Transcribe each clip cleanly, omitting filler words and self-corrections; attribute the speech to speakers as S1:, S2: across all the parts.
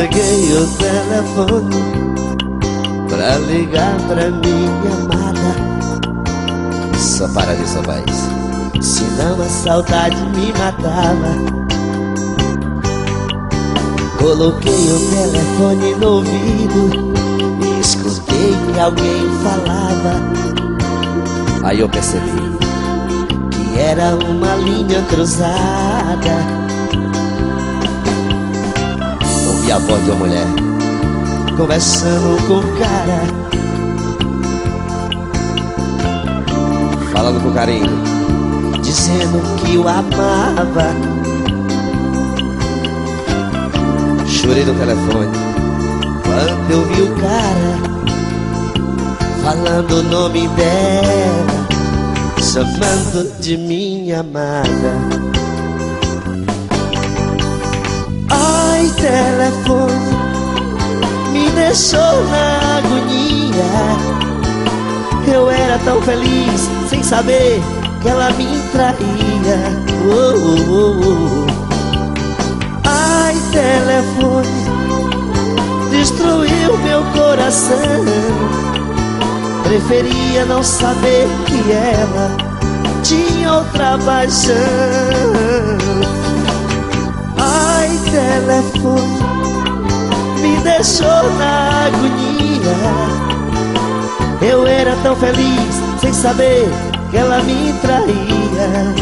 S1: Peguei o telefone pra ligar pra minha amada. Só para de sua voz, senão a saudade me matava. Coloquei o telefone no ouvido e escutei que alguém falava. Aí eu percebi que era uma linha cruzada. Ouvi a voz de uma mulher conversando com o cara, falando com carinho, dizendo que o amava. Chorei no telefone quando eu vi o cara falando o nome dela, chamando de minha amada. Ai, telefone, me deixou na agonia. Eu era tão feliz sem saber que ela me traía. Ai, telefone, destruiu meu coração. Preferia não saber que ela tinha outra paixão. Ai, telefone, me deixou na agonia. Eu era tão feliz sem saber que ela me traía.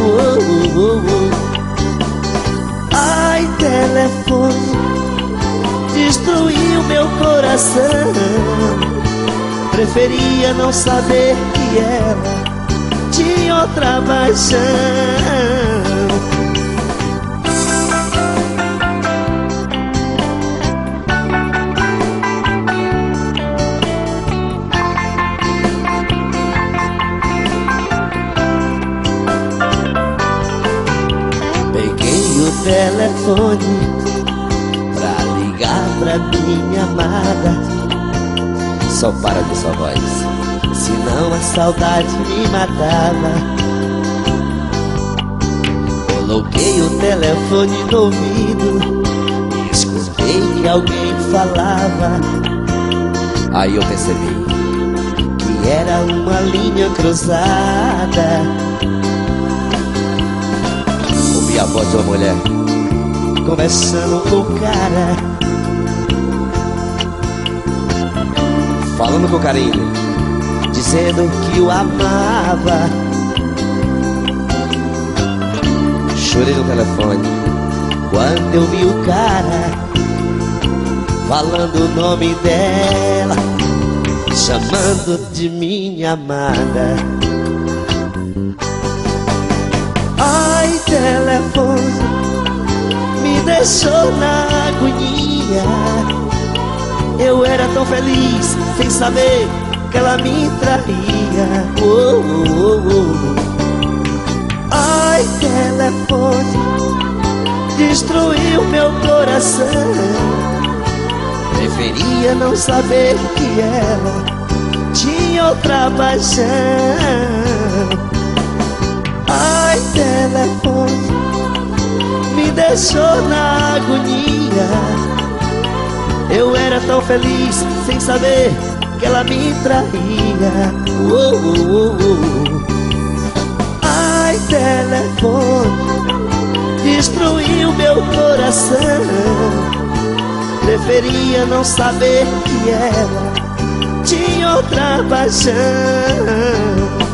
S1: Ai, telefone, destruiu meu coração. Preferia não saber que ela tinha outra paixão. Peguei o telefone pra ligar pra minha amada. Só para de sua voz, senão a saudade me matava. Coloquei o telefone no ouvido e escutei que alguém falava. Aí eu percebi que era uma linha cruzada. Ouvi a voz de uma mulher conversando com o cara, falando com carinho, dizendo que o amava. Chorei no telefone quando eu vi o cara falando o nome dela, chamando de minha amada. Ai, telefone, me deixou na agonia. Eu era tão feliz sem saber que ela me traía. Ai, telefone, destruiu meu coração. Preferia não saber que ela tinha outra paixão. Ai, telefone, me deixou na agonia. Eu era tão feliz sem saber que ela me traía. Ai, telefone, destruiu meu coração. Preferia não saber que ela tinha outra paixão.